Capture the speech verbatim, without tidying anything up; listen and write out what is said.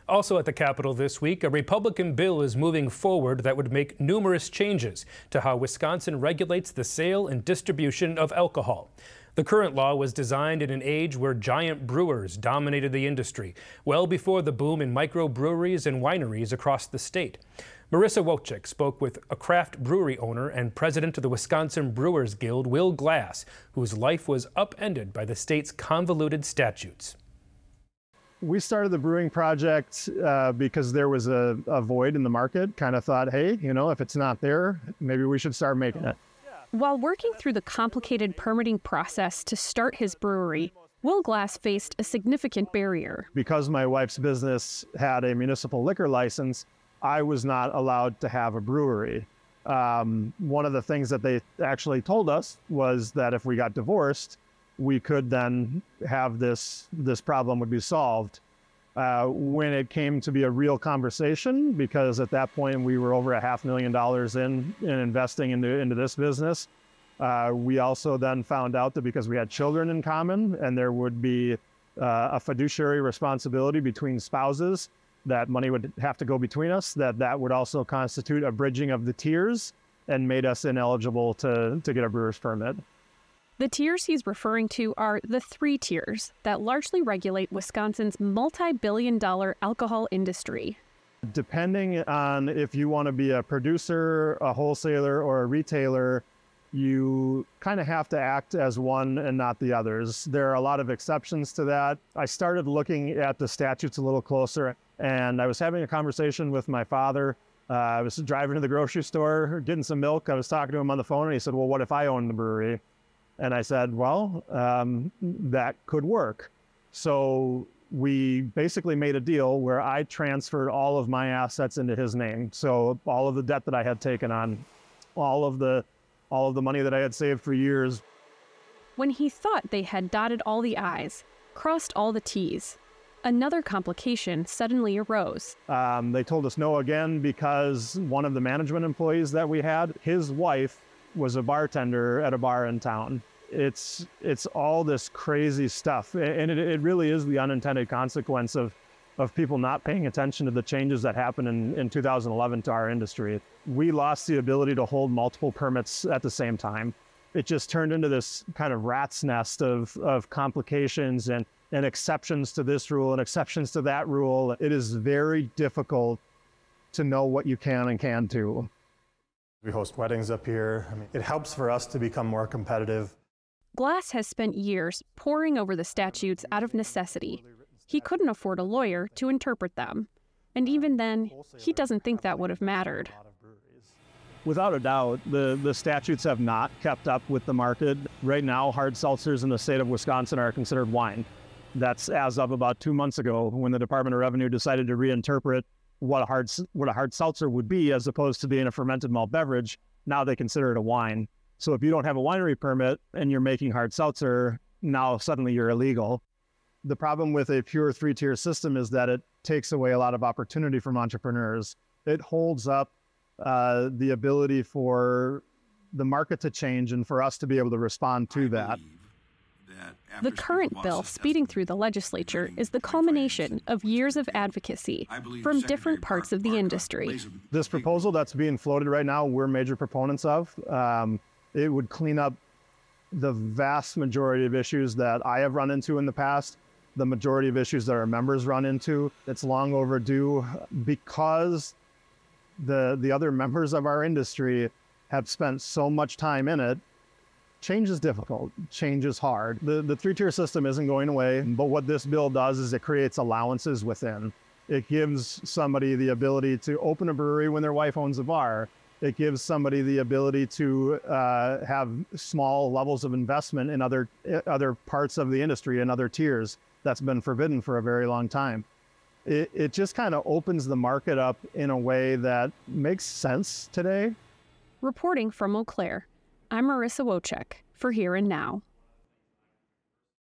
Also at the Capitol this week, a Republican bill is moving forward that would make numerous changes to how Wisconsin regulates the sale and distribution of alcohol. The current law was designed in an age where giant brewers dominated the industry, well before the boom in microbreweries and wineries across the state. Marissa Wojcik spoke with a craft brewery owner and president of the Wisconsin Brewers Guild, Will Glass, whose life was upended by the state's convoluted statutes. We started the brewing project uh, because there was a, a void in the market. Kind of thought, hey, you know, if it's not there, maybe we should start making it. While working through the complicated permitting process to start his brewery, Will Glass faced a significant barrier. Because my wife's business had a municipal liquor license, I was not allowed to have a brewery. Um, one of the things that they actually told us was that if we got divorced, we could then have this, this problem would be solved. Uh, when it came to be a real conversation, because at that point we were over a half million dollars in, in investing into, into this business, uh, we also then found out that because we had children in common and there would be uh, a fiduciary responsibility between spouses, that money would have to go between us, that that would also constitute a bridging of the tiers and made us ineligible to, to get a brewer's permit. The tiers he's referring to are the three tiers that largely regulate Wisconsin's multi-billion dollar alcohol industry. Depending on if you want to be a producer, a wholesaler, or a retailer, you kind of have to act as one and not the others. There are a lot of exceptions to that. I started looking at the statutes a little closer, and I was having a conversation with my father. Uh, I was driving to the grocery store, getting some milk. I was talking to him on the phone, and he said, well, what if I owned the brewery? And I said, well, um, that could work. So we basically made a deal where I transferred all of my assets into his name. So all of the debt that I had taken on, all of the, all of the money that I had saved for years. When he thought they had dotted all the I's, crossed all the T's, another complication suddenly arose. Um, they told us no again because one of the management employees that we had, his wife was a bartender at a bar in town. It's it's all this crazy stuff, and it, it really is the unintended consequence of, of people not paying attention to the changes that happened in, in two thousand eleven to our industry. We lost the ability to hold multiple permits at the same time. It just turned into this kind of rat's nest of, of complications and, and exceptions to this rule and exceptions to that rule. It is very difficult to know what you can and can't do. We host weddings up here. I mean, it helps for us to become more competitive. Glass has spent years poring over the statutes out of necessity. He couldn't afford a lawyer to interpret them. And even then, he doesn't think that would have mattered. Without a doubt, the, the statutes have not kept up with the market. Right now, hard seltzers in the state of Wisconsin are considered wine. That's as of about two months ago when the Department of Revenue decided to reinterpret what a hard what a hard seltzer would be as opposed to being a fermented malt beverage. Now they consider it a wine. So if you don't have a winery permit and you're making hard seltzer, now suddenly you're illegal. The problem with a pure three-tier system is that it takes away a lot of opportunity from entrepreneurs. It holds up uh, the ability for the market to change and for us to be able to respond to that. The current bill speeding through the legislature is the culmination of years of advocacy from different parts of the industry. This proposal that's being floated right now, we're major proponents of. Um, it would clean up the vast majority of issues that I have run into in the past, the majority of issues that our members run into. It's long overdue because the, the other members of our industry have spent so much time in it. Change is difficult. Change is hard. The, the three-tier system isn't going away, but what this bill does is it creates allowances within. It gives somebody the ability to open a brewery when their wife owns a bar. It gives somebody the ability to uh, have small levels of investment in other, other parts of the industry and other tiers. That's been forbidden for a very long time. It, it just kind of opens the market up in a way that makes sense today. Reporting from Eau Claire, I'm Marissa Wojcik for Here and Now.